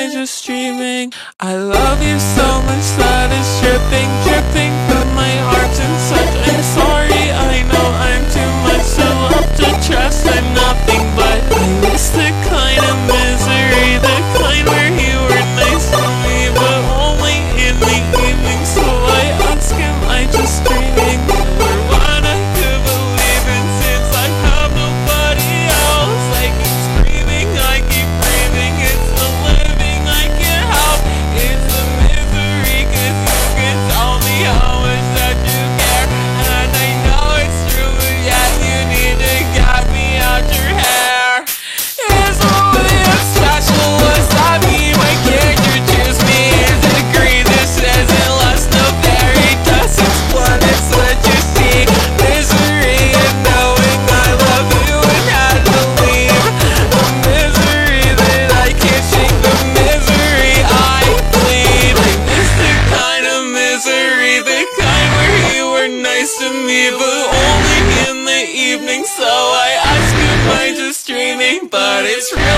I just dreaming? I love you so much that it's dripping, dripping from my arms and such. I'm sorry, I know I'm too much to love to trust. I'm nothing but I miss the kind of misery, the kind where you were nice to me, but only in the evening. So I ask, am I just dreaming? Or what I could believe in, since I have nobody else. I keep screaming, I keep breathing. It's the living I can't help. It's the misery, 'cause you can tell me how much that you care, and I know it's true, but yet you need to get me out your hair. Is only as special as I mean? Why can't you choose me? Is it greed that says it less? No, very doesn't want it's what you see. Misery and knowing I love you and had to leave. The misery that I can't shake, the misery I bleed. I miss the kind of misery, the kind where you were nice to me, but only in the evening. So I ask, am I just dreaming? But it's real.